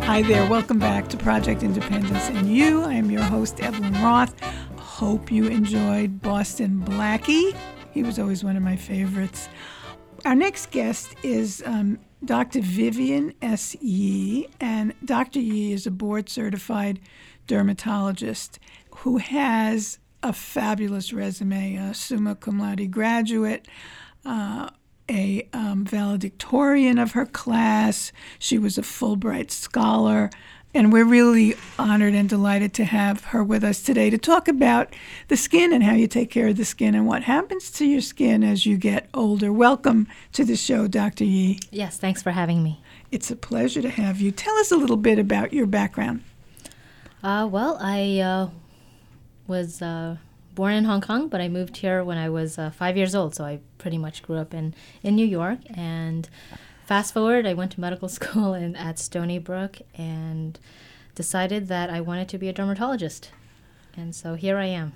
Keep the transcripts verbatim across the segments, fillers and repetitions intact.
Hi there, welcome back to Project Independence and You. I am your host, Evelyn Roth. Hope you enjoyed Boston Blackie. He was always one of my favorites. Our next guest is um, Doctor Vivian S. Yee, and Doctor Yee is a board-certified dermatologist who has a fabulous resume, a summa cum laude graduate, uh, a um, valedictorian of her class. She was a Fulbright scholar, and we're really honored and delighted to have her with us today to talk about the skin and how you take care of the skin and what happens to your skin as you get older. Welcome to the show, Doctor Yee. Yes, thanks for having me. It's a pleasure to have you. Tell us a little bit about your background. Uh, well, I uh, was uh, born in Hong Kong, but I moved here when I was uh, five years old, so I pretty much grew up in, in New York. And fast forward, I went to medical school in, at Stony Brook and decided that I wanted to be a dermatologist. And so here I am.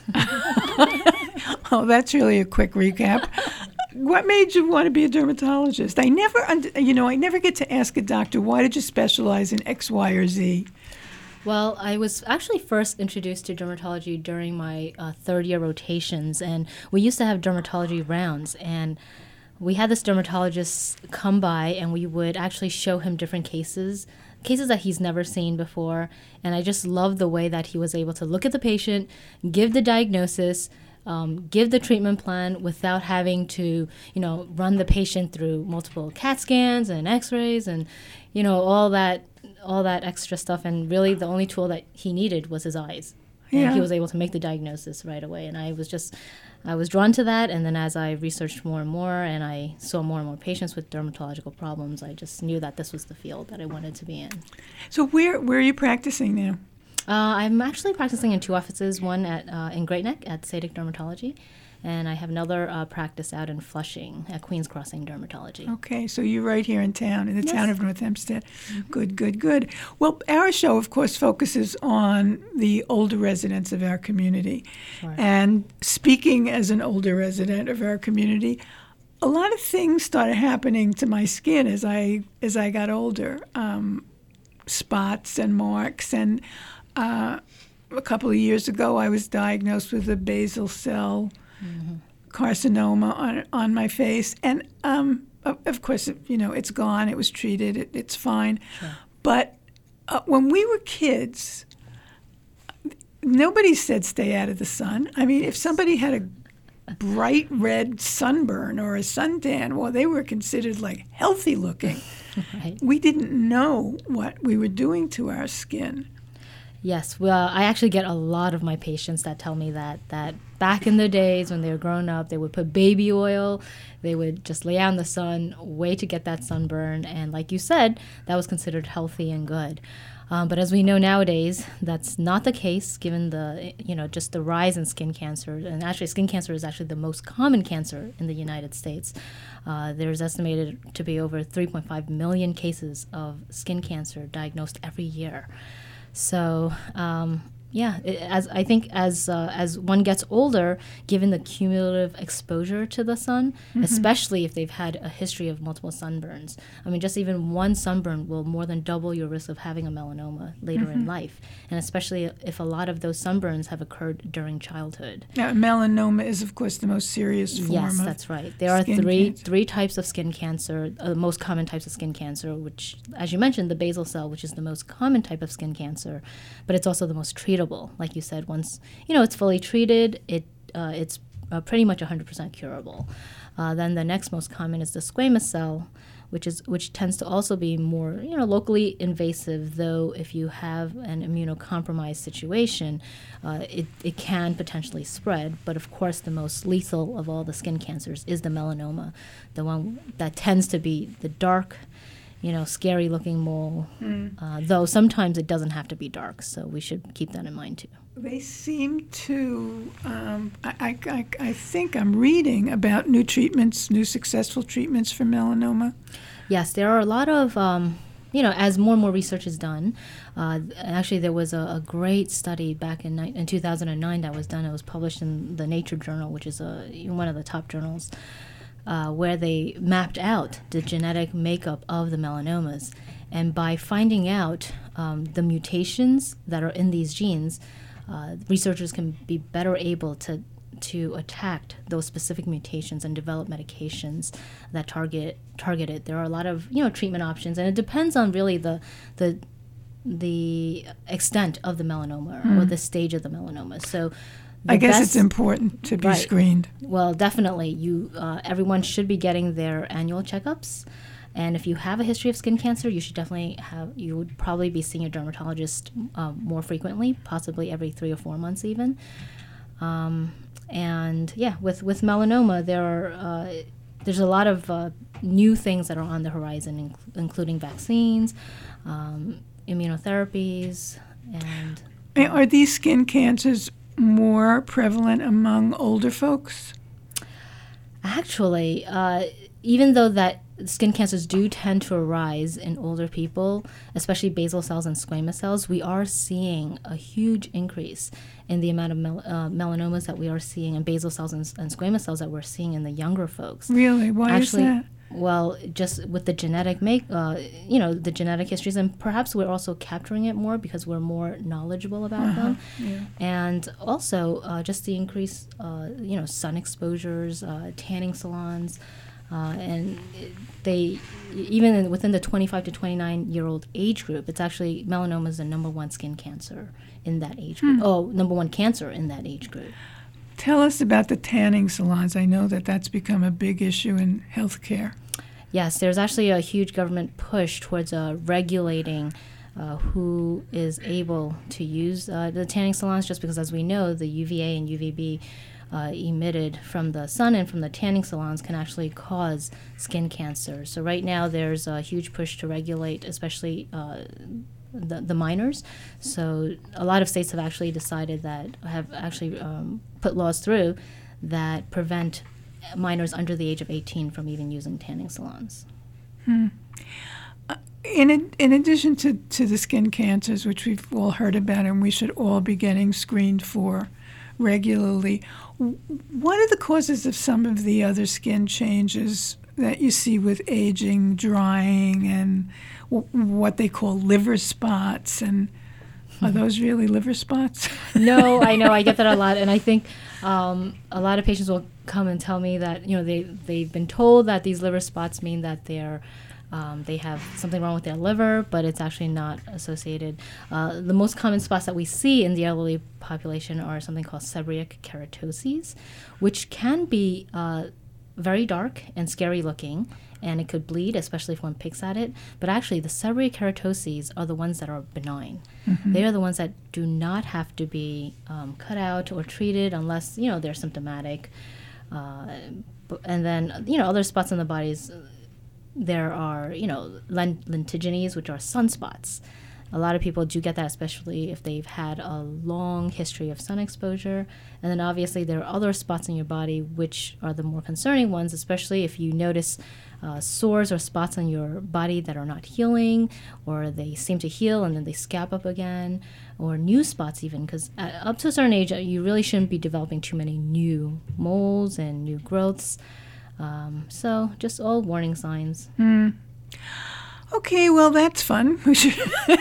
Oh, that's really a quick recap. What made you want to be a dermatologist? I never, you know, I never get to ask a doctor, why did you specialize in X, Y, or Z? Well, I was actually first introduced to dermatology during my uh, third year rotations, and we used to have dermatology rounds, and we had this dermatologist come by, and we would actually show him different cases, cases that he's never seen before, and I just loved the way that he was able to look at the patient, give the diagnosis, um, give the treatment plan without having to, you know, run the patient through multiple CAT scans and X-rays and, you know, all that all that extra stuff. And really the only tool that he needed was his eyes. And Yeah. he was able to make the diagnosis right away. And I was just, I was drawn to that. And then as I researched more and more and I saw more and more patients with dermatological problems, I just knew that this was the field that I wanted to be in. So where where are you practicing now? Uh, I'm actually practicing in two offices, one at uh, in Great Neck at Sadek Dermatology, and I have another uh, practice out in Flushing at Queens Crossing Dermatology. Okay, so you're right here in town, in the Yes. town of North Hempstead. Mm-hmm. Good, good, good. Well, our show, of course, focuses on the older residents of our community. Sure. And speaking as an older resident of our community, a lot of things started happening to my skin as I as I got older. Um, spots and marks, and uh, a couple of years ago, I was diagnosed with a basal cell mm-hmm. carcinoma on on my face, and um, of, of course, you know, it's gone. It was treated. It, it's fine. Sure. But uh, when we were kids, nobody said stay out of the sun. I mean, if somebody had a bright red sunburn or a suntan, well, they were considered like healthy looking. Right. We didn't know what we were doing to our skin. Yes, well, I actually get a lot of my patients that tell me that, that back in the days when they were growing up, they would put baby oil, they would just lay out in the sun, wait to get that sunburn, and like you said, that was considered healthy and good. Um, but as we know nowadays, that's not the case given the, you know, just the rise in skin cancer. And actually, skin cancer is actually the most common cancer in the United States. Uh, there's estimated to be over three point five million cases of skin cancer diagnosed every year. So, um, yeah, it, as I think as uh, as one gets older, given the cumulative exposure to the sun, mm-hmm. especially if they've had a history of multiple sunburns, I mean, just even one sunburn will more than double your risk of having a melanoma later mm-hmm. in life, and especially if a lot of those sunburns have occurred during childhood. Now, melanoma is, of course, the most serious form Yes, of that's right. There are skin three cancer. three types of skin cancer, uh, the most common types of skin cancer, which, as you mentioned, the basal cell, which is the most common type of skin cancer, but it's also the most treatable. Like you said, once you know it's fully treated, it uh, it's uh, pretty much one hundred percent curable. Uh, then the next most common is the squamous cell, which is which tends to also be more you know locally invasive. Though if you have an immunocompromised situation, uh, it it can potentially spread. But of course, the most lethal of all the skin cancers is the melanoma, the one that tends to be the dark, you know, scary-looking mole, mm. uh, though sometimes it doesn't have to be dark, so we should keep that in mind, too. They seem to, um, I, I, I think I'm reading about new treatments, new successful treatments for melanoma. Yes, there are a lot of, um, you know, as more and more research is done. Uh, actually, there was a, a great study back in, in two thousand nine that was done. It was published in the Nature Journal, which is a, one of the top journals. Uh, where they mapped out the genetic makeup of the melanomas. And by finding out um, the mutations that are in these genes, uh, researchers can be better able to to attack those specific mutations and develop medications that target target it. There are a lot of you know treatment options, and it depends on really the the the extent of the melanoma mm. or the stage of the melanoma. So I guess best, it's important to be right. screened. Well, definitely. You uh, everyone should be getting their annual checkups. And if you have a history of skin cancer, you should definitely have, you would probably be seeing a dermatologist um, more frequently, possibly every three or four months even. Um, and yeah, with, with melanoma, there are, uh, there's a lot of uh, new things that are on the horizon, inc- including vaccines, um, immunotherapies, and... Uh, are these skin cancers more prevalent among older folks? Actually, uh, even though that skin cancers do tend to arise in older people, especially basal cells and squamous cells, we are seeing a huge increase in the amount of mel- uh, melanomas that we are seeing, and basal cells and, and squamous cells that we're seeing in the younger folks. Really? Why Actually, is that? Well, just with the genetic make, uh, you know, the genetic histories, and perhaps we're also capturing it more because we're more knowledgeable about uh-huh. them, yeah. and also uh, just the increased, uh, you know, sun exposures, uh, tanning salons. Uh, and they, even within the twenty-five to twenty-nine year old age group, it's actually melanoma is the number one skin cancer in that age group. Hmm. Oh, number one cancer in that age group. Tell us about the tanning salons. I know that that's become a big issue in healthcare. Yes, there's actually a huge government push towards uh, regulating uh, who is able to use uh, the tanning salons, just because, as we know, the U V A and U V B Uh, emitted from the sun and from the tanning salons can actually cause skin cancer. So right now there's a huge push to regulate, especially uh, the, the minors. So a lot of states have actually decided that, have actually um, put laws through that prevent minors under the age of eighteen from even using tanning salons. Hmm. Uh, in, in addition to, to the skin cancers, which we've all heard about and we should all be getting screened for regularly, what are the causes of some of the other skin changes that you see with aging, drying, and w- what they call liver spots? And are those really liver spots? No, I know. I get that a lot. And I think um, a lot of patients will come and tell me that, you know, they, they've been told that these liver spots mean that they're Um, they have something wrong with their liver, but it's actually not associated. Uh, the most common spots that we see in the elderly population are something called seborrheic keratoses, which can be uh, very dark and scary looking, and it could bleed, especially if one picks at it. But actually, the seborrheic keratoses are the ones that are benign. Mm-hmm. They are the ones that do not have to be um, cut out or treated unless, you know, they're symptomatic. Uh, and then, you know, other spots on the bodies. There are, you know, lentigines, which are sunspots. A lot of people do get that, especially if they've had a long history of sun exposure. And then obviously there are other spots in your body which are the more concerning ones, especially if you notice uh, sores or spots on your body that are not healing, or they seem to heal and then they scab up again, or new spots even, because up to a certain age, you really shouldn't be developing too many new moles and new growths. Um, so just all warning signs. Mm. Okay, well, that's fun. We should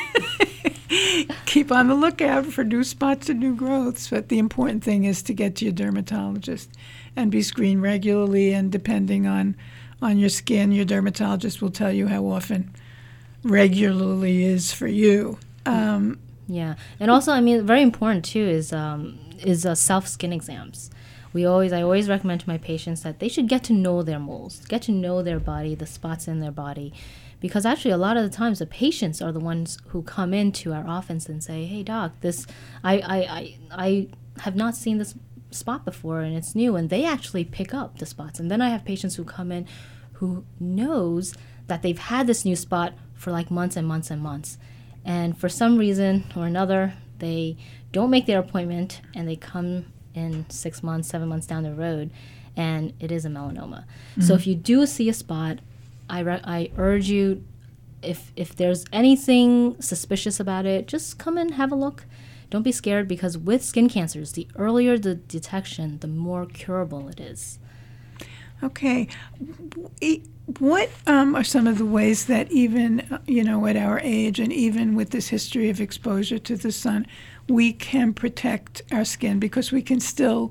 keep on the lookout for new spots and new growths. But the important thing is to get to your dermatologist and be screened regularly. And depending on, on your skin, your dermatologist will tell you how often regularly is for you. Um, yeah. And also, I mean, very important, too, is, um, is uh, self-skin exams. We always, I always recommend to my patients that they should get to know their moles, get to know their body, the spots in their body, because actually a lot of the times the patients are the ones who come into our office and say, "Hey, doc, this, I, I, I, I have not seen this spot before and it's new," and they actually pick up the spots. And then I have patients who come in who knows that they've had this new spot for like months and months and months, and for some reason or another, they don't make their appointment and they come in six months, seven months down the road, and it is a melanoma. Mm-hmm. So if you do see a spot, I re- I urge you, if if there's anything suspicious about it, just come in, have a look. Don't be scared, because with skin cancers, the earlier the detection, the more curable it is. Okay. E- What um, are some of the ways that even, uh, you know, at our age and even with this history of exposure to the sun, we can protect our skin? Because we can still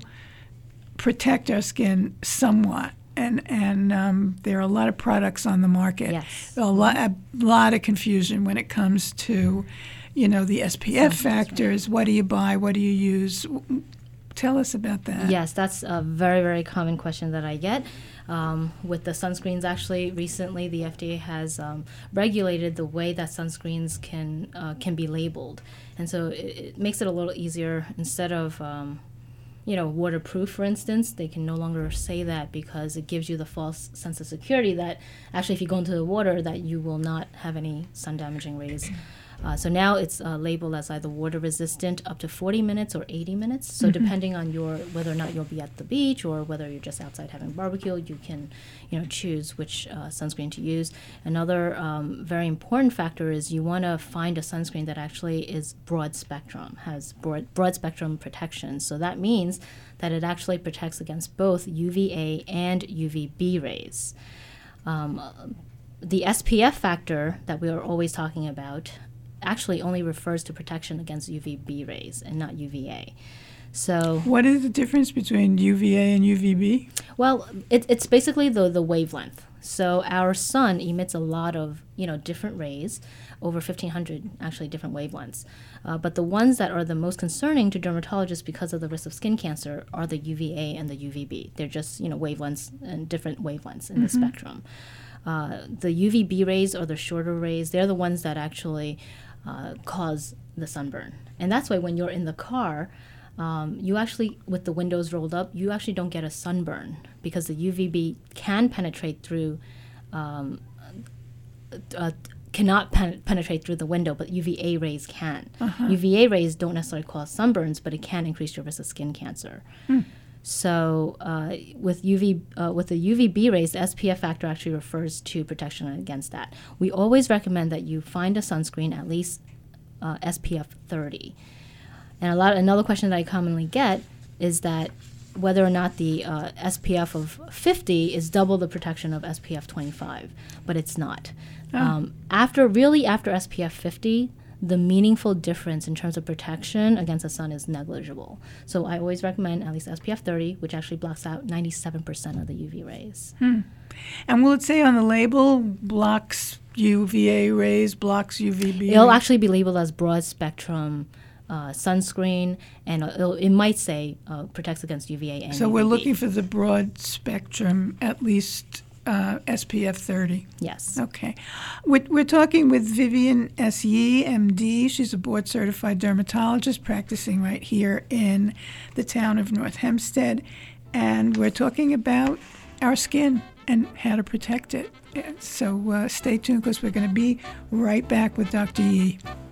protect our skin somewhat. And and um, there are a lot of products on the market. Yes. A lot, a lot of confusion when it comes to, you know, the S P F factors. What do you buy? What do you use? Tell us about that. Yes, that's a very, very common question that I get. Um, with the sunscreens, actually, recently the F D A has um, regulated the way that sunscreens can uh, can be labeled, and so it, it makes it a little easier. Instead of um, you know, waterproof, for instance, they can no longer say that because it gives you the false sense of security that actually if you go into the water that you will not have any sun damaging rays. Uh, so now it's uh, labeled as either water resistant up to forty minutes or eighty minutes. So mm-hmm. depending on your whether or not you'll be at the beach or whether you're just outside having barbecue, you can, you know, choose which uh, sunscreen to use. Another um, very important factor is you want to find a sunscreen that actually is broad spectrum, has broad, broad spectrum protection. So that means that it actually protects against both U V A and U V B rays. Um, the S P F factor that we are always talking about actually only refers to protection against U V B rays and not U V A. So what is the difference between U V A and U V B? Well, it, it's basically the, the wavelength. So our sun emits a lot of, you know, different rays, over fifteen hundred actually different wavelengths. Uh, but the ones that are the most concerning to dermatologists because of the risk of skin cancer are the U V A and the U V B. They're just, you know, wavelengths and different wavelengths in mm-hmm. the spectrum. Uh, the U V B rays or the shorter rays, they're the ones that actually Uh, cause the sunburn. And that's why when you're in the car, um, you actually, with the windows rolled up, you actually don't get a sunburn because the U V B can penetrate through, um, uh, cannot pen- penetrate through the window, but U V A rays can. Uh-huh. U V A rays don't necessarily cause sunburns, but it can increase your risk of skin cancer. Hmm. So uh, with U V uh, with the U V B rays, the S P F factor actually refers to protection against that. We always recommend that you find a sunscreen at least uh, S P F thirty. And a lot another question that I commonly get is that whether or not the uh, S P F of fifty is double the protection of S P F twenty-five, but it's not. Oh. Um, after really after S P F fifty, the meaningful difference in terms of protection against the sun is negligible. So I always recommend at least S P F thirty, which actually blocks out ninety-seven percent of the U V rays. Hmm. And will it say on the label, blocks U V A rays, blocks U V B? It'll rays? actually be labeled as broad spectrum uh, sunscreen, and it'll, it might say uh, protects against U V A and So U V B. We're looking for the broad spectrum, at least Uh, S P F thirty. Yes. Okay. We're, we're talking with Vivian S. Yee, M D. She's a board-certified dermatologist practicing right here in the town of North Hempstead. And we're talking about our skin and how to protect it. So uh, stay tuned because we're going to be right back with Doctor Yee.